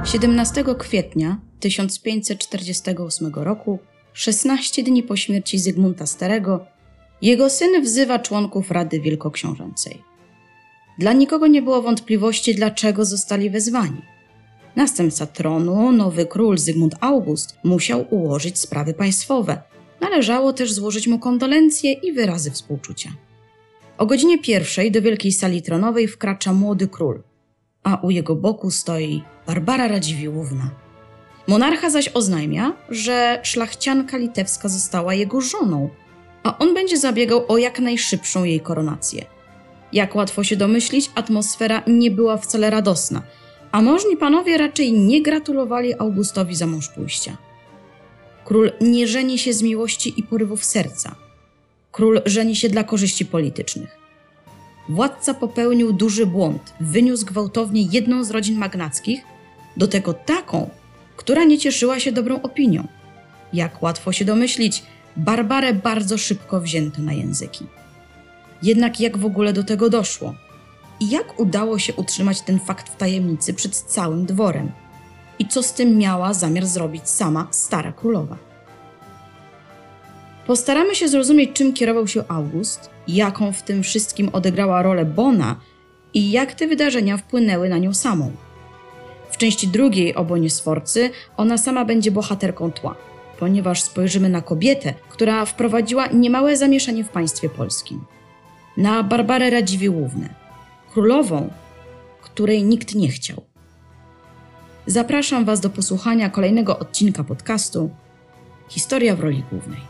17 kwietnia 1548 roku, 16 dni po śmierci Zygmunta Starego, jego syn wzywa członków Rady Wielkoksiążęcej. Dla nikogo nie było wątpliwości, dlaczego zostali wezwani. Następca tronu, nowy król Zygmunt August, musiał ułożyć sprawy państwowe. Należało też złożyć mu kondolencje i wyrazy współczucia. O godzinie 1 do wielkiej sali tronowej wkracza młody król, a u jego boku stoi Barbara Radziwiłłówna. Monarcha zaś oznajmia, że szlachcianka litewska została jego żoną, a on będzie zabiegał o jak najszybszą jej koronację. Jak łatwo się domyślić, atmosfera nie była wcale radosna, a możni panowie raczej nie gratulowali Augustowi zamążpójścia. Król nie żeni się z miłości i porywów serca. Król żeni się dla korzyści politycznych. Władca popełnił duży błąd, wyniósł gwałtownie jedną z rodzin magnackich, do tego taką, która nie cieszyła się dobrą opinią. Jak łatwo się domyślić, Barbarę bardzo szybko wzięto na języki. Jednak jak w ogóle do tego doszło? I jak udało się utrzymać ten fakt w tajemnicy przed całym dworem? I co z tym miała zamiar zrobić sama stara królowa? Postaramy się zrozumieć, czym kierował się August, jaką w tym wszystkim odegrała rolę Bona i jak te wydarzenia wpłynęły na nią samą. W części drugiej o Bonie Sforcy ona sama będzie bohaterką tła, ponieważ spojrzymy na kobietę, która wprowadziła niemałe zamieszanie w państwie polskim. Na Barbarę Radziwiłłównę, królową, której nikt nie chciał. Zapraszam Was do posłuchania kolejnego odcinka podcastu Historia w roli głównej.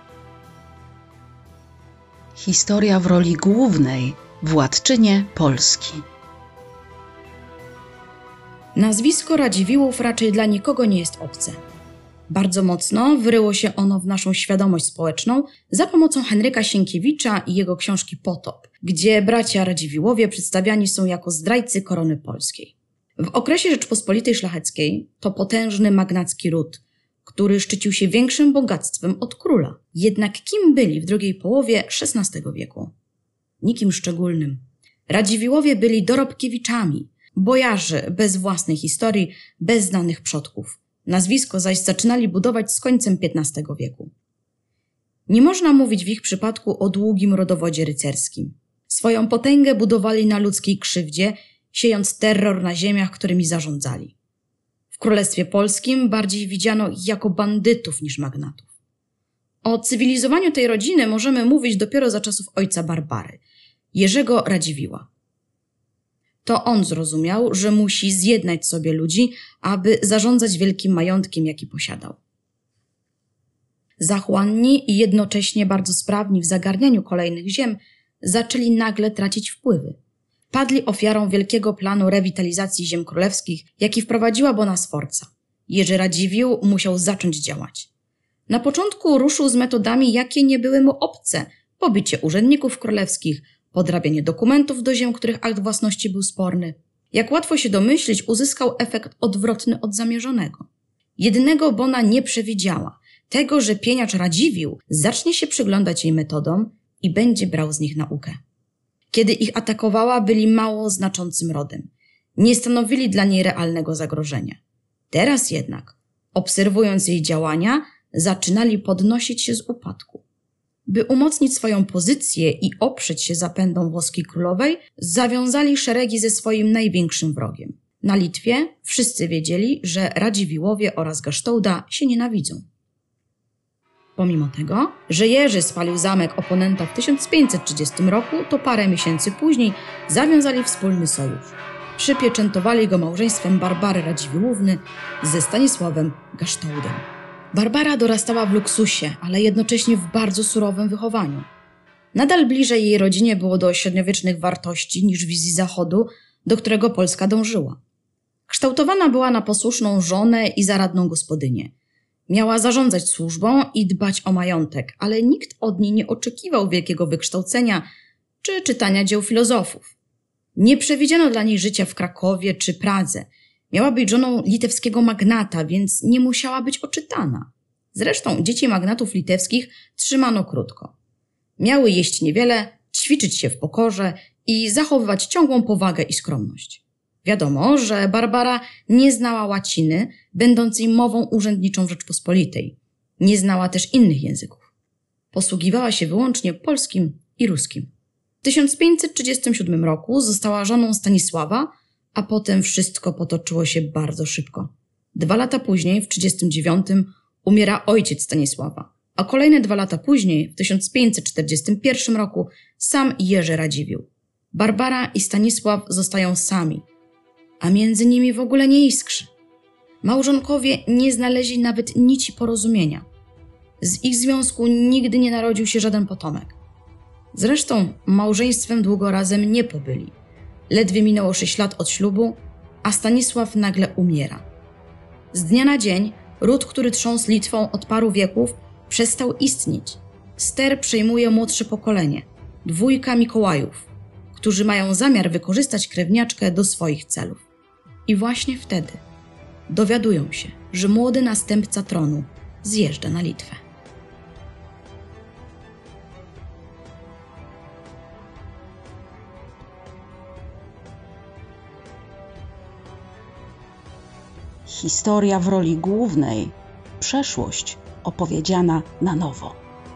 Historia w roli głównej, władczynie Polski. Nazwisko Radziwiłłów raczej dla nikogo nie jest obce. Bardzo mocno wryło się ono w naszą świadomość społeczną za pomocą Henryka Sienkiewicza i jego książki Potop, gdzie bracia Radziwiłłowie przedstawiani są jako zdrajcy korony polskiej. W okresie Rzeczpospolitej Szlacheckiej to potężny magnacki ród, który szczycił się większym bogactwem od króla. Jednak kim byli w drugiej połowie XVI wieku? Nikim szczególnym. Radziwiłłowie byli dorobkiewiczami, bojarzy bez własnej historii, bez znanych przodków. Nazwisko zaś zaczynali budować z końcem XV wieku. Nie można mówić w ich przypadku o długim rodowodzie rycerskim. Swoją potęgę budowali na ludzkiej krzywdzie, siejąc terror na ziemiach, którymi zarządzali. W Królestwie Polskim bardziej widziano ich jako bandytów niż magnatów. O cywilizowaniu tej rodziny możemy mówić dopiero za czasów ojca Barbary, Jerzego Radziwiłła. To on zrozumiał, że musi zjednać sobie ludzi, aby zarządzać wielkim majątkiem, jaki posiadał. Zachłanni i jednocześnie bardzo sprawni w zagarnianiu kolejnych ziem zaczęli nagle tracić wpływy. Padli ofiarą wielkiego planu rewitalizacji ziem królewskich, jaki wprowadziła Bona Sforza. Jerzy Radziwiłł musiał zacząć działać. Na początku ruszył z metodami, jakie nie były mu obce: pobicie urzędników królewskich, podrabianie dokumentów do ziem, których akt własności był sporny. Jak łatwo się domyślić, uzyskał efekt odwrotny od zamierzonego. Jednego Bona nie przewidziała, tego, że pieniacz Radziwiłł zacznie się przyglądać jej metodom i będzie brał z nich naukę. Kiedy ich atakowała, byli mało znaczącym rodem. Nie stanowili dla niej realnego zagrożenia. Teraz jednak, obserwując jej działania, zaczynali podnosić się z upadku. By umocnić swoją pozycję i oprzeć się zapędom włoskiej królowej, zawiązali szeregi ze swoim największym wrogiem. Na Litwie wszyscy wiedzieli, że Radziwiłłowie oraz Gasztouda się nienawidzą. Pomimo tego, że Jerzy spalił zamek oponenta w 1530 roku, to parę miesięcy później zawiązali wspólny sojusz. Przypieczętowali go małżeństwem Barbary Radziwiłłówny ze Stanisławem Gasztoudem. Barbara dorastała w luksusie, ale jednocześnie w bardzo surowym wychowaniu. Nadal bliżej jej rodzinie było do średniowiecznych wartości niż wizji Zachodu, do którego Polska dążyła. Kształtowana była na posłuszną żonę i zaradną gospodynię. Miała zarządzać służbą i dbać o majątek, ale nikt od niej nie oczekiwał wielkiego wykształcenia czy czytania dzieł filozofów. Nie przewidziano dla niej życia w Krakowie czy Pradze. Miała być żoną litewskiego magnata, więc nie musiała być oczytana. Zresztą dzieci magnatów litewskich trzymano krótko. Miały jeść niewiele, ćwiczyć się w pokorze i zachowywać ciągłą powagę i skromność. W Wiadomo, że Barbara nie znała łaciny, będącej mową urzędniczą Rzeczpospolitej. Nie znała też innych języków. Posługiwała się wyłącznie polskim i ruskim. W 1537 roku została żoną Stanisława, a potem wszystko potoczyło się bardzo szybko. 2 lata później, w 1539, umiera ojciec Stanisława, a kolejne 2 lata później, w 1541 roku, sam Jerzy Radziwiłł. Barbara i Stanisław zostają sami, a między nimi w ogóle nie iskrzy. Małżonkowie nie znaleźli nawet nici porozumienia. Z ich związku nigdy nie narodził się żaden potomek. Zresztą małżeństwem długo razem nie pobyli. Ledwie minęło 6 lat od ślubu, a Stanisław nagle umiera. Z dnia na dzień ród, który trząsł Litwą od paru wieków, przestał istnieć. Ster przejmuje młodsze pokolenie, 2 Mikołajów, którzy mają zamiar wykorzystać krewniaczkę do swoich celów. I właśnie wtedy dowiadują się, że młody następca tronu zjeżdża na Litwę. Historia w roli głównej. Przeszłość opowiedziana na nowo.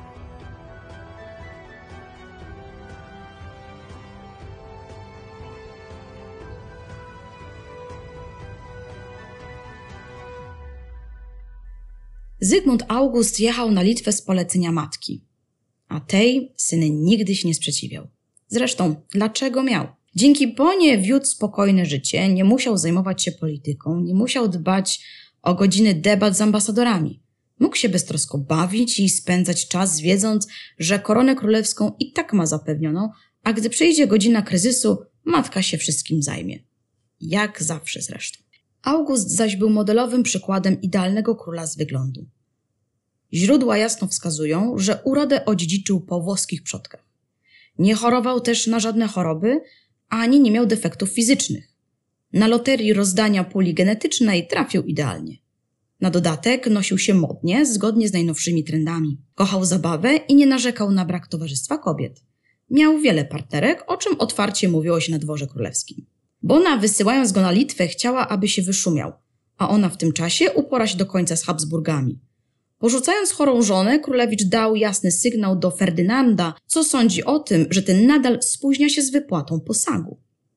Zygmunt August jechał na Litwę z polecenia matki, a tej syn nigdy się nie sprzeciwiał. Zresztą, dlaczego miał? Dzięki Bonie wiódł spokojne życie, nie musiał zajmować się polityką, nie musiał dbać o godziny debat z ambasadorami. Mógł się beztrosko bawić i spędzać czas, wiedząc, że koronę królewską i tak ma zapewnioną, a gdy przyjdzie godzina kryzysu, matka się wszystkim zajmie. Jak zawsze zresztą. August zaś był modelowym przykładem idealnego króla z wyglądu. Źródła jasno wskazują, że urodę odziedziczył po włoskich przodkach. Nie chorował też na żadne choroby, ani nie miał defektów fizycznych. Na loterii rozdania puli genetycznej trafił idealnie. Na dodatek nosił się modnie, zgodnie z najnowszymi trendami. Kochał zabawę i nie narzekał na brak towarzystwa kobiet. Miał wiele partnerek, o czym otwarcie mówiło się na dworze królewskim. Bona, wysyłając go na Litwę, chciała, aby się wyszumiał, a ona w tym czasie upora się do końca z Habsburgami. Porzucając chorą żonę, królewicz dał jasny sygnał do Ferdynanda, co sądzi o tym, że ten nadal spóźnia się z wypłatą posagu.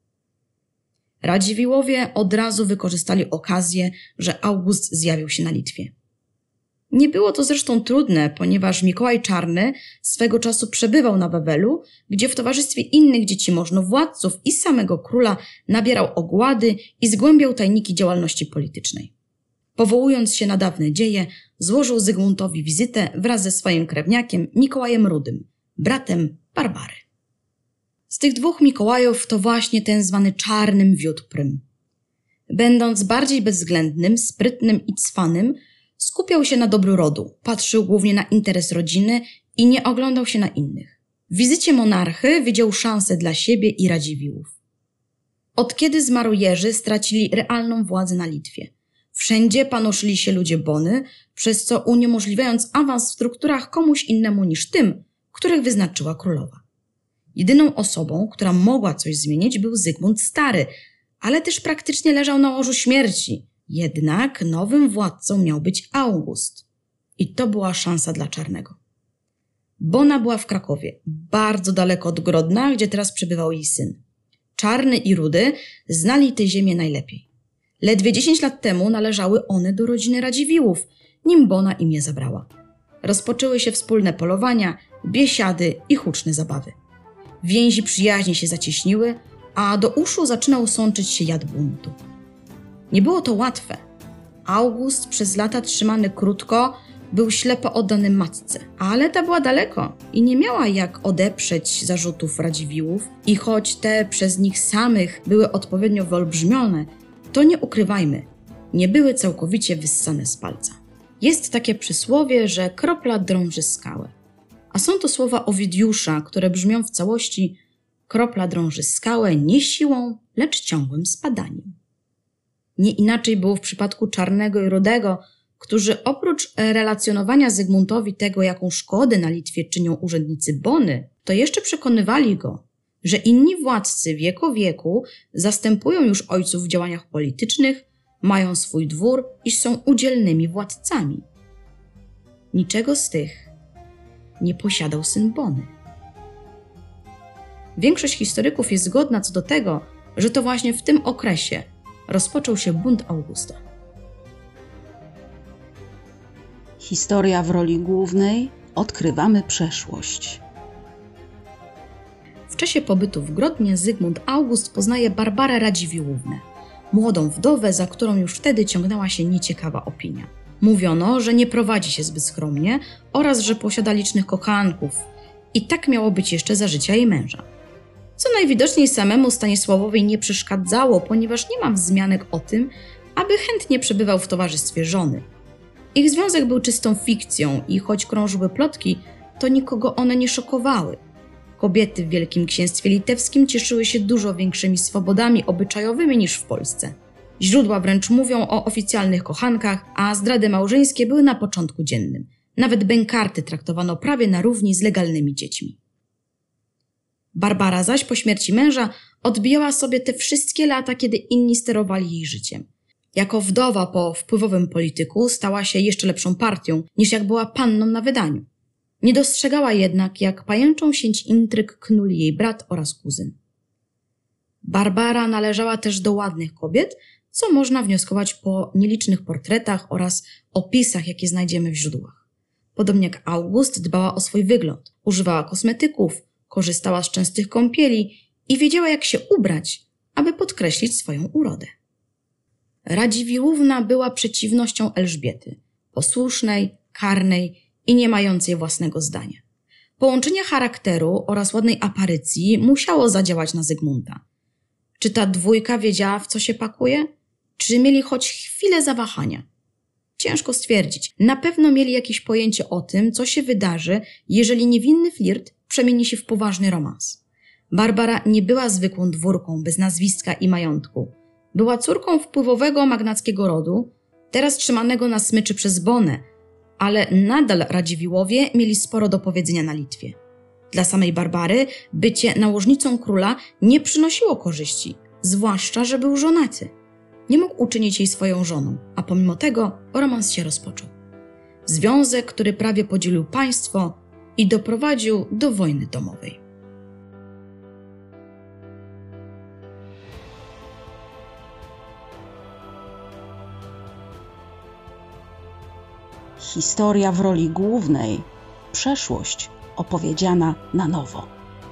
Radziwiłłowie od razu wykorzystali okazję, że August zjawił się na Litwie. Nie było to zresztą trudne, ponieważ Mikołaj Czarny swego czasu przebywał na Wawelu, gdzie w towarzystwie innych dzieci możnowładców i samego króla nabierał ogłady i zgłębiał tajniki działalności politycznej. Powołując się na dawne dzieje, złożył Zygmuntowi wizytę wraz ze swoim krewniakiem Mikołajem Rudym, bratem Barbary. Z tych 2 Mikołajów to właśnie ten zwany Czarnym wiódł prym. Będąc bardziej bezwzględnym, sprytnym i cwanym, skupiał się na dobru rodu, patrzył głównie na interes rodziny i nie oglądał się na innych. W wizycie monarchy widział szansę dla siebie i Radziwiłłów. Od kiedy zmarł Jerzy, stracili realną władzę na Litwie. Wszędzie panoszyli się ludzie Bony, przez co uniemożliwiając awans w strukturach komuś innemu niż tym, których wyznaczyła królowa. Jedyną osobą, która mogła coś zmienić, był Zygmunt Stary, ale też praktycznie leżał na łożu śmierci. Jednak nowym władcą miał być August. I to była szansa dla Czarnego. Bona była w Krakowie, bardzo daleko od Grodna, gdzie teraz przebywał jej syn. Czarny i Rudy znali tę ziemię najlepiej. Ledwie 10 lat temu należały one do rodziny Radziwiłłów, nim Bona im je zabrała. Rozpoczęły się wspólne polowania, biesiady i huczne zabawy. Więzi przyjaźni się zacieśniły, a do uszu zaczynał sączyć się jad buntu. Nie było to łatwe. August, przez lata trzymany krótko, był ślepo oddany matce, ale ta była daleko i nie miała jak odeprzeć zarzutów Radziwiłłów i choć te przez nich samych były odpowiednio wyolbrzymione, to nie ukrywajmy, nie były całkowicie wyssane z palca. Jest takie przysłowie, że kropla drąży skałę. A są to słowa Owidiusza, które brzmią w całości: kropla drąży skałę nie siłą, lecz ciągłym spadaniem. Nie inaczej było w przypadku Czarnego i Rudego, którzy oprócz relacjonowania Zygmuntowi tego, jaką szkodę na Litwie czynią urzędnicy Bony, to jeszcze przekonywali go, że inni władcy wieku zastępują już ojców w działaniach politycznych, mają swój dwór i są udzielnymi władcami. Niczego z tych nie posiadał syn Bony. Większość historyków jest zgodna co do tego, że to właśnie w tym okresie rozpoczął się bunt Augusta. Historia w roli głównej. Odkrywamy przeszłość. W czasie pobytu w Grodnie Zygmunt August poznaje Barbarę Radziwiłłównę, młodą wdowę, za którą już wtedy ciągnęła się nieciekawa opinia. Mówiono, że nie prowadzi się zbyt skromnie oraz że posiada licznych kochanków i tak miało być jeszcze za życia jej męża. Co najwidoczniej samemu Stanisławowi nie przeszkadzało, ponieważ nie ma wzmianek o tym, aby chętnie przebywał w towarzystwie żony. Ich związek był czystą fikcją i choć krążyły plotki, to nikogo one nie szokowały. Kobiety w Wielkim Księstwie Litewskim cieszyły się dużo większymi swobodami obyczajowymi niż w Polsce. Źródła wręcz mówią o oficjalnych kochankach, a zdrady małżeńskie były na początku dziennym. Nawet bękarty traktowano prawie na równi z legalnymi dziećmi. Barbara zaś po śmierci męża odbijała sobie te wszystkie lata, kiedy inni sterowali jej życiem. Jako wdowa po wpływowym polityku stała się jeszcze lepszą partią, niż jak była panną na wydaniu. Nie dostrzegała jednak, jak pajęczą sieć intryg knuli jej brat oraz kuzyn. Barbara należała też do ładnych kobiet, co można wnioskować po nielicznych portretach oraz opisach, jakie znajdziemy w źródłach. Podobnie jak August dbała o swój wygląd, używała kosmetyków, korzystała z częstych kąpieli i wiedziała, jak się ubrać, aby podkreślić swoją urodę. Radziwiłłówna była przeciwnością Elżbiety, posłusznej, karnej i nie mającej własnego zdania. Połączenie charakteru oraz ładnej aparycji musiało zadziałać na Zygmunta. Czy ta dwójka wiedziała, w co się pakuje? Czy mieli choć chwilę zawahania? Ciężko stwierdzić. Na pewno mieli jakieś pojęcie o tym, co się wydarzy, jeżeli niewinny flirt przemieni się w poważny romans. Barbara nie była zwykłą dwórką bez nazwiska i majątku. Była córką wpływowego magnackiego rodu, teraz trzymanego na smyczy przez Bonę, ale nadal Radziwiłłowie mieli sporo do powiedzenia na Litwie. Dla samej Barbary bycie nałożnicą króla nie przynosiło korzyści, zwłaszcza, że był żonaty. Nie mógł uczynić jej swoją żoną, a pomimo tego romans się rozpoczął. Związek, który prawie podzielił państwo i doprowadził do wojny domowej. Historia w roli głównej. Przeszłość opowiedziana na nowo.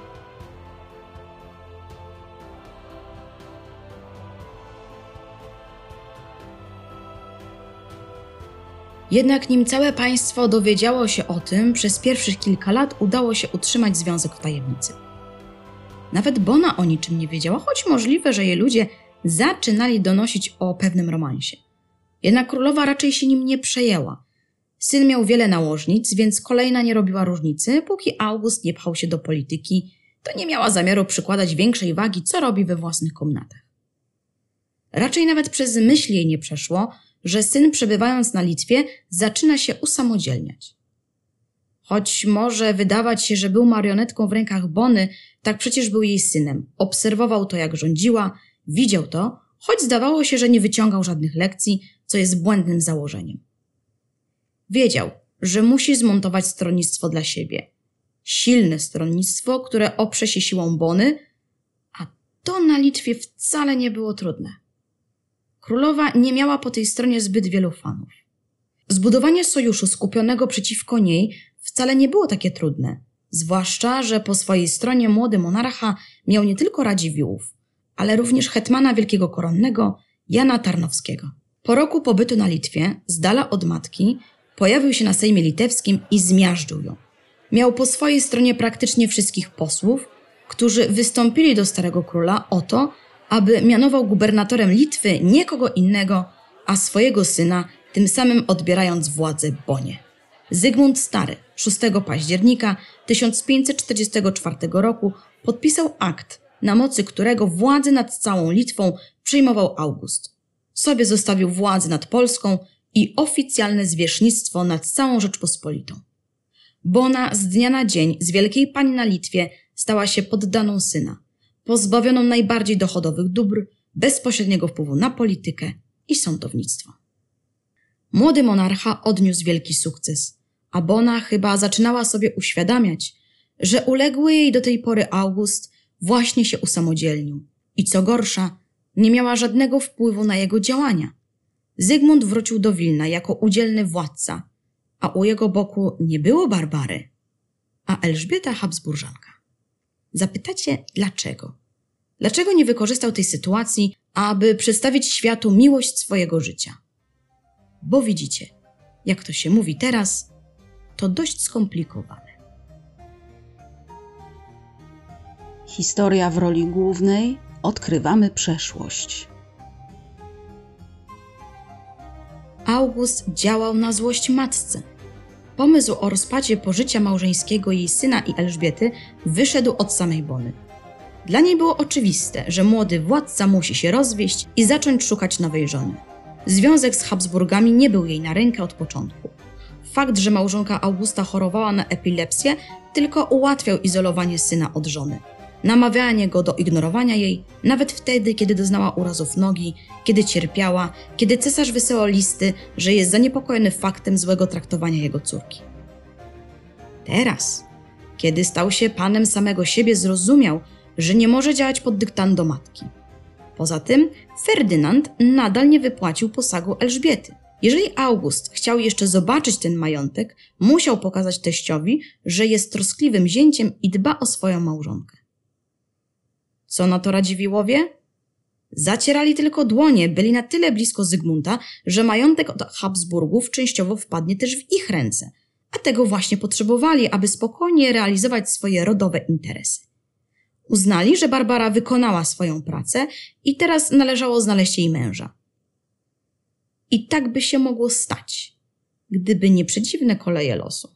Jednak nim całe państwo dowiedziało się o tym, przez pierwszych kilka lat udało się utrzymać związek w tajemnicy. Nawet Bona o niczym nie wiedziała, choć możliwe, że jej ludzie zaczynali donosić o pewnym romansie. Jednak królowa raczej się nim nie przejęła. Syn miał wiele nałożnic, więc kolejna nie robiła różnicy, póki August nie pchał się do polityki, to nie miała zamiaru przykładać większej wagi, co robi we własnych komnatach. Raczej nawet przez myśl jej nie przeszło, że syn przebywając na Litwie zaczyna się usamodzielniać. Choć może wydawać się, że był marionetką w rękach Bony, tak przecież był jej synem. Obserwował to, jak rządziła, widział to, choć zdawało się, że nie wyciągał żadnych lekcji, co jest błędnym założeniem. Wiedział, że musi zmontować stronnictwo dla siebie. Silne stronnictwo, które oprze się siłą Bony, a to na Litwie wcale nie było trudne. Królowa nie miała po tej stronie zbyt wielu fanów. Zbudowanie sojuszu skupionego przeciwko niej wcale nie było takie trudne, zwłaszcza, że po swojej stronie młody monarcha miał nie tylko Radziwiłłów, ale również hetmana wielkiego koronnego Jana Tarnowskiego. Po roku pobytu na Litwie, z dala od matki, pojawił się na Sejmie Litewskim i zmiażdżył ją. Miał po swojej stronie praktycznie wszystkich posłów, którzy wystąpili do starego króla o to, aby mianował gubernatorem Litwy nie kogo innego, a swojego syna, tym samym odbierając władzę Bonie. Zygmunt Stary 6 października 1544 roku podpisał akt, na mocy którego władzę nad całą Litwą przyjmował August. Sobie zostawił władzę nad Polską i oficjalne zwierzchnictwo nad całą Rzeczpospolitą. Bona z dnia na dzień z wielkiej pani na Litwie stała się poddaną syna. pozbawioną najbardziej dochodowych dóbr, bezpośredniego wpływu na politykę i sądownictwo. Młody monarcha odniósł wielki sukces, a Bona chyba zaczynała sobie uświadamiać, że uległy jej do tej pory August właśnie się usamodzielnił i co gorsza, nie miała żadnego wpływu na jego działania. Zygmunt wrócił do Wilna jako udzielny władca, a u jego boku nie było Barbary, a Elżbieta Habsburżanka. Zapytacie, dlaczego? Dlaczego nie wykorzystał tej sytuacji, aby przedstawić światu miłość swojego życia? Bo widzicie, jak to się mówi teraz, to dość skomplikowane. Historia w roli głównej. Odkrywamy przeszłość. August działał na złość matce. Pomysł o rozpadzie pożycia małżeńskiego jej syna i Elżbiety wyszedł od samej Bony. Dla niej było oczywiste, że młody władca musi się rozwieść i zacząć szukać nowej żony. Związek z Habsburgami nie był jej na rękę od początku. Fakt, że małżonka Augusta chorowała na epilepsję, tylko ułatwiał izolowanie syna od żony. Namawianie go do ignorowania jej, nawet wtedy, kiedy doznała urazów nogi, kiedy cierpiała, kiedy cesarz wysyłał listy, że jest zaniepokojony faktem złego traktowania jego córki. Teraz, kiedy stał się panem samego siebie, zrozumiał, że nie może działać pod dyktando matki. Poza tym Ferdynand nadal nie wypłacił posagu Elżbiety. Jeżeli August chciał jeszcze zobaczyć ten majątek, musiał pokazać teściowi, że jest troskliwym zięciem i dba o swoją małżonkę. Co na to Radziwiłłowie? Zacierali tylko dłonie, byli na tyle blisko Zygmunta, że majątek od Habsburgów częściowo wpadnie też w ich ręce, a tego właśnie potrzebowali, aby spokojnie realizować swoje rodowe interesy. Uznali, że Barbara wykonała swoją pracę i teraz należało znaleźć jej męża. I tak by się mogło stać, gdyby nie przedziwne koleje losu.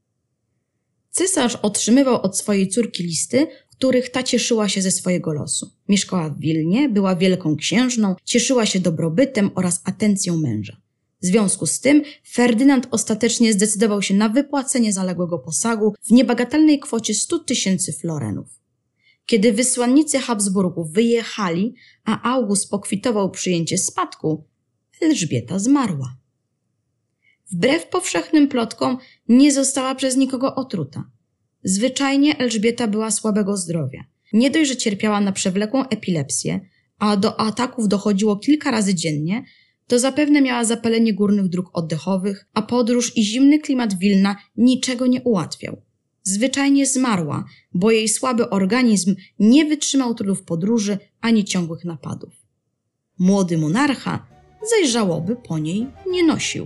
Cesarz otrzymywał od swojej córki listy, w których ta cieszyła się ze swojego losu. Mieszkała w Wilnie, była wielką księżną, cieszyła się dobrobytem oraz atencją męża. W związku z tym Ferdynand ostatecznie zdecydował się na wypłacenie zaległego posagu w niebagatelnej kwocie 100 000 florenów. Kiedy wysłannicy Habsburgów wyjechali, a August pokwitował przyjęcie spadku, Elżbieta zmarła. Wbrew powszechnym plotkom nie została przez nikogo otruta. Zwyczajnie Elżbieta była słabego zdrowia. Nie dość, że cierpiała na przewlekłą epilepsję, a do ataków dochodziło kilka razy dziennie, to zapewne miała zapalenie górnych dróg oddechowych, a podróż i zimny klimat Wilna niczego nie ułatwiał. Zwyczajnie zmarła, bo jej słaby organizm nie wytrzymał trudów podróży ani ciągłych napadów. Młody monarcha zaś żałoby po niej nie nosił.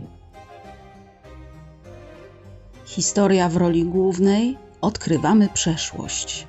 Historia w roli głównej. Odkrywamy przeszłość.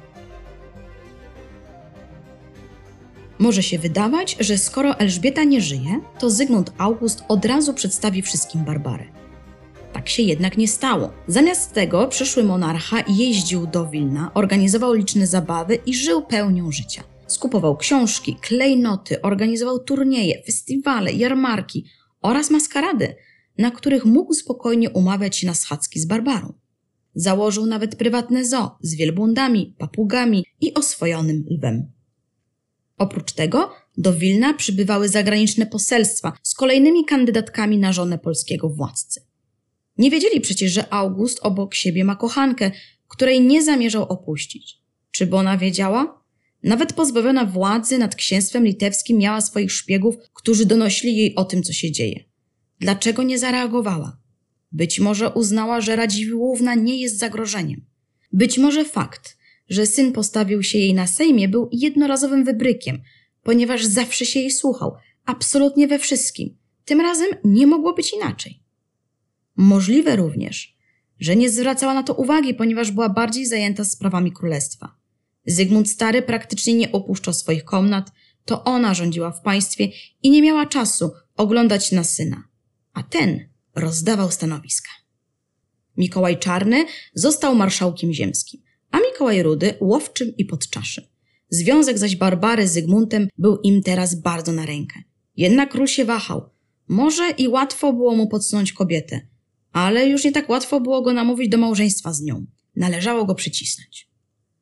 Może się wydawać, że skoro Elżbieta nie żyje, to Zygmunt August od razu przedstawi wszystkim Barbarę. Tak się jednak nie stało. Zamiast tego przyszły monarcha jeździł do Wilna, organizował liczne zabawy i żył pełnią życia. Skupował książki, klejnoty, organizował turnieje, festiwale, jarmarki oraz maskarady, na których mógł spokojnie umawiać się na schadzki z Barbarą. Założył nawet prywatne zoo z wielbłądami, papugami i oswojonym lwem. Oprócz tego do Wilna przybywały zagraniczne poselstwa z kolejnymi kandydatkami na żonę polskiego władcy. Nie wiedzieli przecież, że August obok siebie ma kochankę, której nie zamierzał opuścić. Czy Bona wiedziała? Nawet pozbawiona władzy nad księstwem litewskim miała swoich szpiegów, którzy donosili jej o tym, co się dzieje. Dlaczego nie zareagowała? Być może uznała, że Radziwiłłówna nie jest zagrożeniem. Być może fakt, że syn postawił się jej na sejmie, był jednorazowym wybrykiem, ponieważ zawsze się jej słuchał, absolutnie we wszystkim. Tym razem nie mogło być inaczej. Możliwe również, że nie zwracała na to uwagi, ponieważ była bardziej zajęta sprawami królestwa. Zygmunt Stary praktycznie nie opuszczał swoich komnat, to ona rządziła w państwie i nie miała czasu oglądać na syna, a ten rozdawał stanowiska. Mikołaj Czarny został marszałkiem ziemskim, a Mikołaj Rudy łowczym i podczaszym. Związek zaś Barbary z Zygmuntem był im teraz bardzo na rękę. Jednak król się wahał. Może i łatwo było mu podsunąć kobietę, ale już nie tak łatwo było go namówić do małżeństwa z nią. Należało go przycisnąć.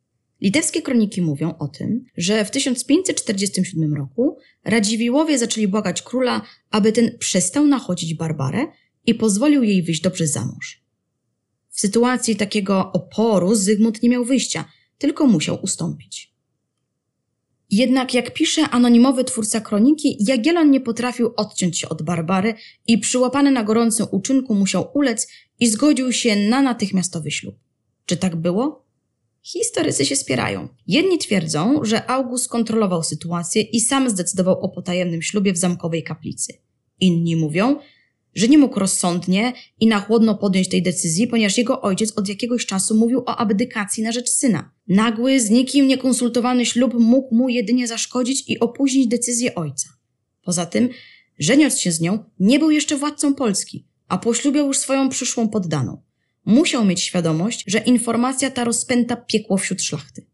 Litewskie kroniki mówią o tym, że w 1547 roku Radziwiłłowie zaczęli błagać króla, aby ten przestał nachodzić Barbarę i pozwolił jej wyjść dobrze za mąż. W sytuacji takiego oporu Zygmunt nie miał wyjścia, tylko musiał ustąpić. Jednak jak pisze anonimowy twórca kroniki, Jagiellon nie potrafił odciąć się od Barbary i przyłapany na gorącym uczynku musiał ulec i zgodził się na natychmiastowy ślub. Czy tak było? Historycy się spierają. Jedni twierdzą, że August kontrolował sytuację i sam zdecydował o potajemnym ślubie w zamkowej kaplicy. Inni mówią, że nie mógł rozsądnie i na chłodno podjąć tej decyzji, ponieważ jego ojciec od jakiegoś czasu mówił o abdykacji na rzecz syna. Nagły, z nikim niekonsultowany ślub mógł mu jedynie zaszkodzić i opóźnić decyzję ojca. Poza tym, żeniąc się z nią, nie był jeszcze władcą Polski, a poślubiał już swoją przyszłą poddaną. Musiał mieć świadomość, że informacja ta rozpęta piekło wśród szlachty.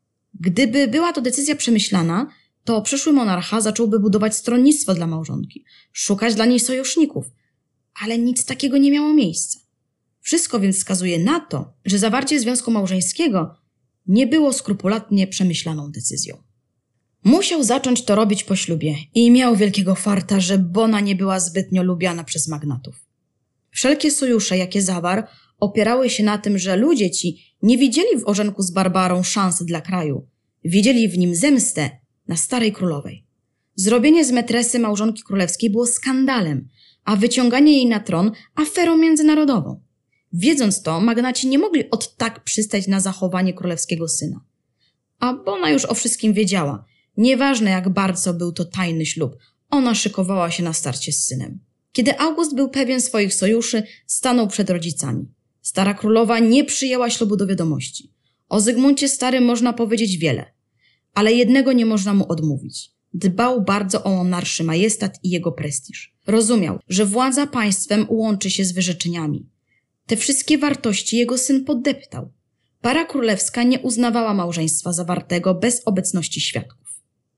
Gdyby była to decyzja przemyślana, to przyszły monarcha zacząłby budować stronnictwo dla małżonki, szukać dla niej sojuszników, ale nic takiego nie miało miejsca. Wszystko więc wskazuje na to, że zawarcie związku małżeńskiego nie było skrupulatnie przemyślaną decyzją. Musiał zacząć to robić po ślubie i miał wielkiego farta, że Bona nie była zbytnio lubiana przez magnatów. Wszelkie sojusze, jakie zawarł, opierały się na tym, że ludzie ci nie widzieli w ożenku z Barbarą szansy dla kraju. Widzieli w nim zemstę na starej królowej. Zrobienie z metresy małżonki królewskiej było skandalem, a wyciąganie jej na tron aferą międzynarodową. Wiedząc to, magnaci nie mogli od tak przystać na zachowanie królewskiego syna. A Bona już o wszystkim wiedziała. Nieważne jak bardzo był to tajny ślub, ona szykowała się na starcie z synem. Kiedy August był pewien swoich sojuszy, stanął przed rodzicami. Stara królowa nie przyjęła ślubu do wiadomości. O Zygmuncie Starym można powiedzieć wiele, ale jednego nie można mu odmówić. Dbał bardzo o monarszy majestat i jego prestiż. Rozumiał, że władza państwem łączy się z wyrzeczeniami. Te wszystkie wartości jego syn podeptał. Para królewska nie uznawała małżeństwa zawartego bez obecności świadków.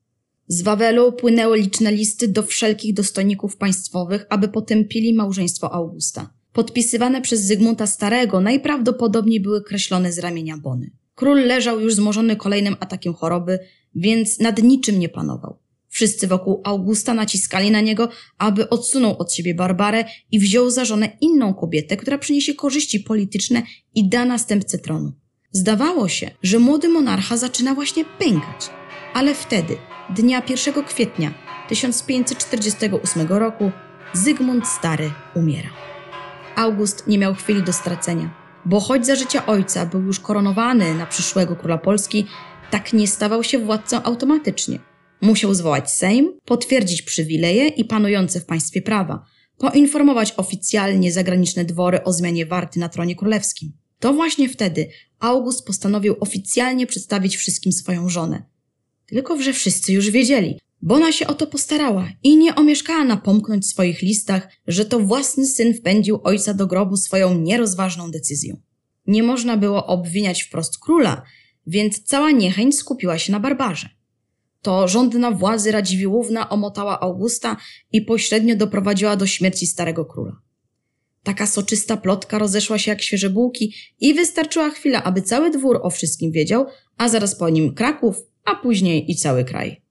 Z Wawelu płynęły liczne listy do wszelkich dostojników państwowych, aby potępili małżeństwo Augusta. Podpisywane przez Zygmunta Starego najprawdopodobniej były kreślone z ramienia Bony. Król leżał już zmorzony kolejnym atakiem choroby, więc nad niczym nie panował. Wszyscy wokół Augusta naciskali na niego, aby odsunął od siebie Barbarę i wziął za żonę inną kobietę, która przyniesie korzyści polityczne i da następcę tronu. Zdawało się, że młody monarcha zaczyna właśnie pękać, ale wtedy, dnia 1 kwietnia 1548 roku, Zygmunt Stary umiera. August nie miał chwili do stracenia, bo choć za życia ojca był już koronowany na przyszłego króla Polski, tak nie stawał się władcą automatycznie. Musiał zwołać Sejm, potwierdzić przywileje i panujące w państwie prawa, poinformować oficjalnie zagraniczne dwory o zmianie warty na tronie królewskim. To właśnie wtedy August postanowił oficjalnie przedstawić wszystkim swoją żonę. Tylko że wszyscy już wiedzieli, bo ona się o to postarała i nie omieszkała napomknąć w swoich listach, że to własny syn wpędził ojca do grobu swoją nierozważną decyzją. Nie można było obwiniać wprost króla, więc cała niechęć skupiła się na Barbarze. To żądna władzy Radziwiłłówna omotała Augusta i pośrednio doprowadziła do śmierci starego króla. Taka soczysta plotka rozeszła się jak świeże bułki i wystarczyła chwila, aby cały dwór o wszystkim wiedział, a zaraz po nim Kraków, a później i cały kraj.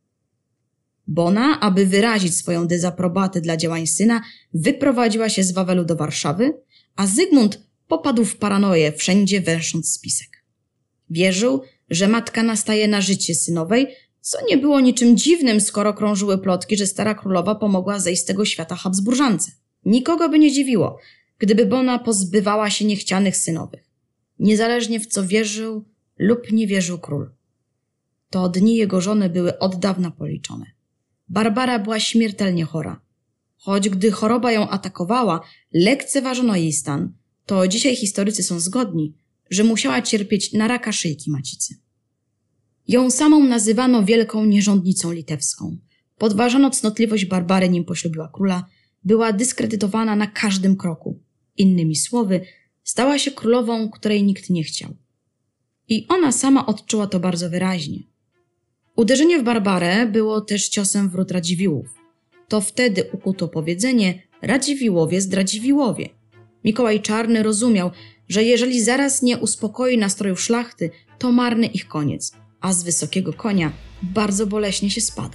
Bona, aby wyrazić swoją dezaprobatę dla działań syna, wyprowadziła się z Wawelu do Warszawy, a Zygmunt popadł w paranoję, wszędzie węsząc spisek. Wierzył, że matka nastaje na życie synowej, co nie było niczym dziwnym, skoro krążyły plotki, że stara królowa pomogła zejść z tego świata Habsburżance. Nikogo by nie dziwiło, gdyby Bona pozbywała się niechcianych synowych. Niezależnie w co wierzył lub nie wierzył król. To dni jego żony były od dawna policzone. Barbara była śmiertelnie chora. Choć gdy choroba ją atakowała, lekceważono jej stan, to dzisiaj historycy są zgodni, że musiała cierpieć na raka szyjki macicy. Ją samą nazywano wielką nierządnicą litewską. Podważano cnotliwość Barbary, nim poślubiła króla, była dyskredytowana na każdym kroku. Innymi słowy, stała się królową, której nikt nie chciał. I ona sama odczuła to bardzo wyraźnie. Uderzenie w Barbarę było też ciosem w ród Radziwiłłów. To wtedy ukuto powiedzenie Radziwiłłowie zdradziwiłłowie. Mikołaj Czarny rozumiał, że jeżeli zaraz nie uspokoi nastrojów szlachty, to marny ich koniec, a z wysokiego konia bardzo boleśnie się spada.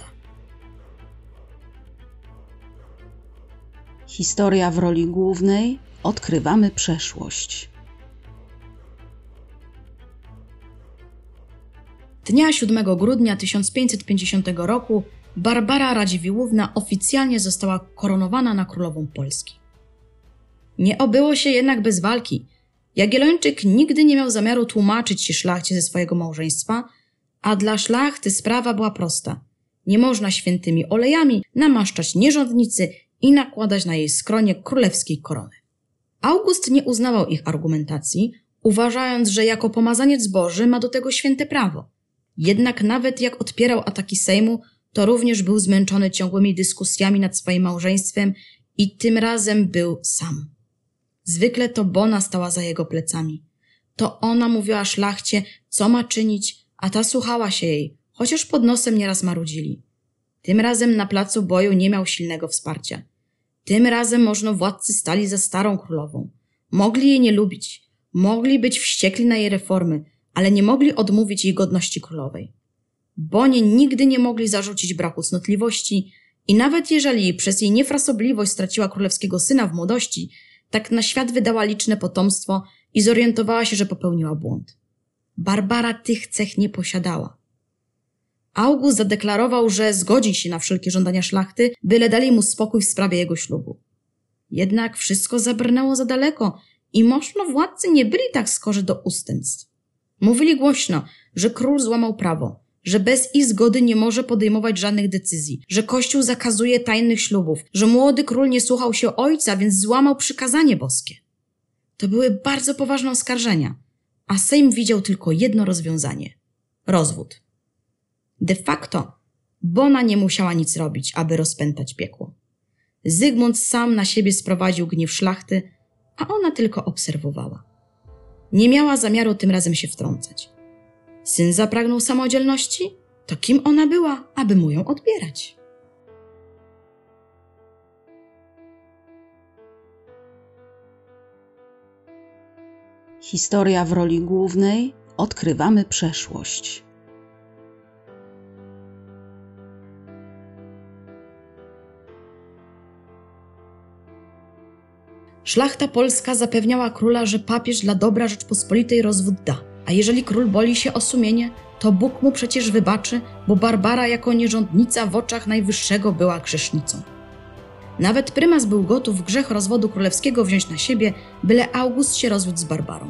Historia w roli głównej. Odkrywamy przeszłość. Dnia 7 grudnia 1550 roku Barbara Radziwiłłówna oficjalnie została koronowana na królową Polski. Nie obyło się jednak bez walki. Jagiellończyk nigdy nie miał zamiaru tłumaczyć się szlachcie ze swojego małżeństwa, a dla szlachty sprawa była prosta. Nie można świętymi olejami namaszczać nierządnicy i nakładać na jej skronie królewskiej korony. August nie uznawał ich argumentacji, uważając, że jako pomazaniec Boży ma do tego święte prawo. Jednak nawet jak odpierał ataki Sejmu, to również był zmęczony ciągłymi dyskusjami nad swoim małżeństwem i tym razem był sam. Zwykle to Bona stała za jego plecami. To ona mówiła szlachcie, co ma czynić, a ta słuchała się jej, chociaż pod nosem nieraz marudzili. Tym razem na placu boju nie miał silnego wsparcia. Tym razem możnowładcy stali za starą królową. Mogli jej nie lubić, mogli być wściekli na jej reformy, ale nie mogli odmówić jej godności królowej. Bonie nigdy nie mogli zarzucić braku cnotliwości i nawet jeżeli przez jej niefrasobliwość straciła królewskiego syna w młodości, tak na świat wydała liczne potomstwo i zorientowała się, że popełniła błąd. Barbara tych cech nie posiadała. August zadeklarował, że zgodzi się na wszelkie żądania szlachty, byle dali mu spokój w sprawie jego ślubu. Jednak wszystko zabrnęło za daleko i możnowładcy nie byli tak skorzy do ustępstw. Mówili głośno, że król złamał prawo, że bez ich zgody nie może podejmować żadnych decyzji, że Kościół zakazuje tajnych ślubów, że młody król nie słuchał się ojca, więc złamał przykazanie boskie. To były bardzo poważne oskarżenia, a Sejm widział tylko jedno rozwiązanie – rozwód. De facto Bona nie musiała nic robić, aby rozpętać piekło. Zygmunt sam na siebie sprowadził gniew szlachty, a ona tylko obserwowała. Nie miała zamiaru tym razem się wtrącać. Syn zapragnął samodzielności? To kim ona była, aby mu ją odbierać? Historia w roli głównej. Odkrywamy przeszłość. Szlachta polska zapewniała króla, że papież dla dobra Rzeczpospolitej rozwód da. A jeżeli król boli się o sumienie, to Bóg mu przecież wybaczy, bo Barbara jako nierządnica w oczach Najwyższego była grzesznicą. Nawet prymas był gotów grzech rozwodu królewskiego wziąć na siebie, byle August się rozwiódł z Barbarą.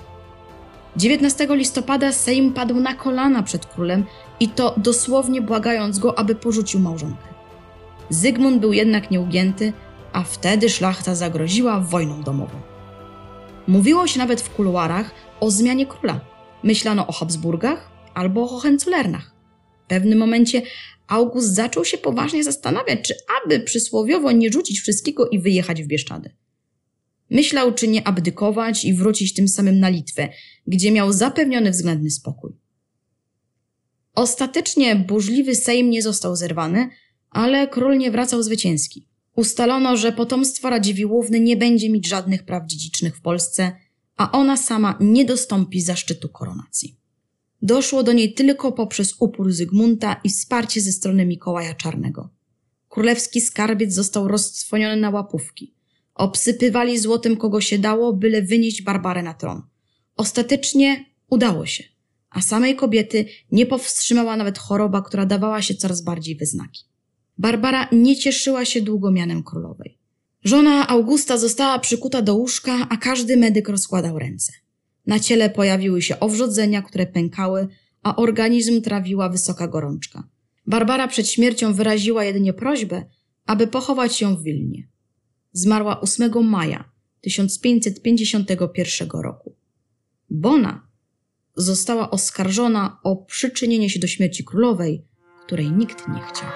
19 listopada Sejm padł na kolana przed królem i to dosłownie błagając go, aby porzucił małżonkę. Zygmunt był jednak nieugięty, a wtedy szlachta zagroziła wojną domową. Mówiło się nawet w kuluarach o zmianie króla. Myślano o Habsburgach albo o Hohenzollernach. W pewnym momencie August zaczął się poważnie zastanawiać, czy aby przysłowiowo nie rzucić wszystkiego i wyjechać w Bieszczady. Myślał, czy nie abdykować i wrócić tym samym na Litwę, gdzie miał zapewniony względny spokój. Ostatecznie burzliwy Sejm nie został zerwany, ale król nie wracał zwycięski. Ustalono, że potomstwo Radziwiłłówny nie będzie mieć żadnych praw dziedzicznych w Polsce, a ona sama nie dostąpi zaszczytu koronacji. Doszło do niej tylko poprzez upór Zygmunta i wsparcie ze strony Mikołaja Czarnego. Królewski skarbiec został roztrwoniony na łapówki. Obsypywali złotem kogo się dało, byle wynieść Barbarę na tron. Ostatecznie udało się, a samej kobiety nie powstrzymała nawet choroba, która dawała się coraz bardziej we znaki. Barbara nie cieszyła się długo mianem królowej. Żona Augusta została przykuta do łóżka, a każdy medyk rozkładał ręce. Na ciele pojawiły się owrzodzenia, które pękały, a organizm trawiła wysoka gorączka. Barbara przed śmiercią wyraziła jedynie prośbę, aby pochować ją w Wilnie. Zmarła 8 maja 1551 roku. Bona została oskarżona o przyczynienie się do śmierci królowej, której nikt nie chciał.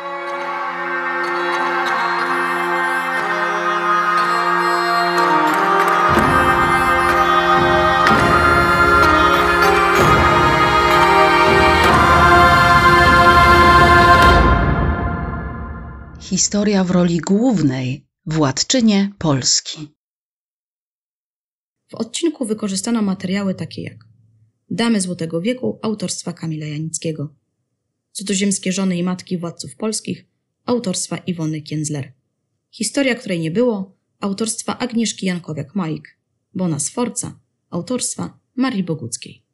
Historia w roli głównej. Władczynie Polski. W W odcinku wykorzystano materiały takie jak Damy Złotego Wieku autorstwa Kamila Janickiego, Cudzoziemskie żony i matki władców polskich autorstwa Iwony Kienzler, Historia, której nie było autorstwa Agnieszki Jankowiak-Majk, Bona Sforza autorstwa Marii Boguckiej.